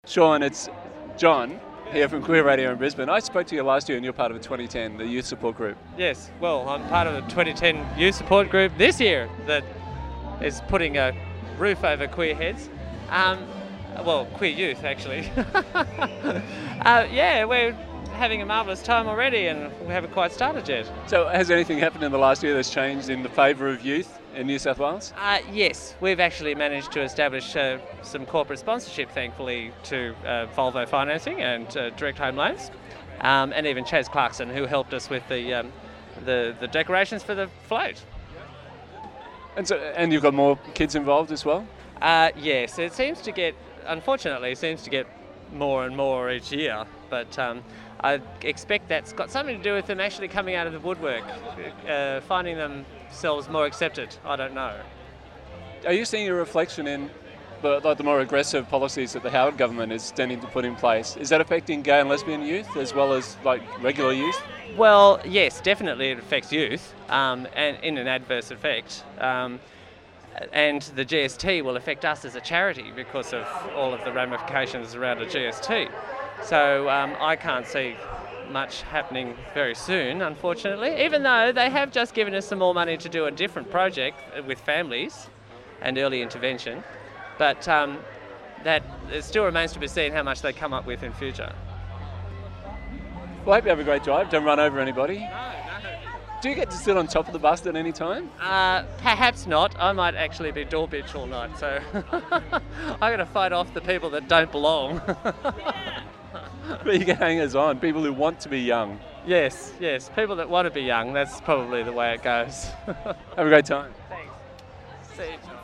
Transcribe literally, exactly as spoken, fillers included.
Sean, it's John here from Queer Radio in Brisbane. I spoke to you last year and you're part of twenty ten, the youth support group. Yes, well, I'm part of the twenty ten youth support group this year that is putting a roof over queer heads. Um, well, queer youth, actually. uh, yeah, we're having a marvellous time already and we haven't quite started yet. So has anything happened in the last year that's changed in the favour of youth in New South Wales? Uh, yes, we've actually managed to establish uh, some corporate sponsorship, thankfully, to uh, Volvo Financing and uh, Direct Home Loans, um, and even Chaz Clarkson, who helped us with the, um, the the decorations for the float. And so, and you've got more kids involved as well? Uh, yes, it seems to get, unfortunately, it seems to get more and more each year, but um, I expect that's got something to do with them actually coming out of the woodwork, uh, finding themselves more accepted. I don't know. Are you seeing a reflection in the, like the more aggressive policies that the Howard government is tending to put in place? Is that affecting gay and lesbian youth as well as like regular youth? Well, yes, definitely it affects youth, um, and in an adverse effect. Um, and the G S T will affect us as a charity because of all of the ramifications around a G S T. So um, I can't see much happening very soon, unfortunately, even though they have just given us some more money to do a different project with families and early intervention. But um, that it still remains to be seen how much they come up with in future. Well, I hope you have a great drive. Don't run over anybody. No, no. Do you get to sit on top of the bus at any time? Uh, perhaps not. I might actually be door bitch all night, so I'm going to fight off the people that don't belong. But you get hangers on, people who want to be young. Yes, yes, people that want to be young, that's probably the way it goes. Have a great time. Thanks. See you.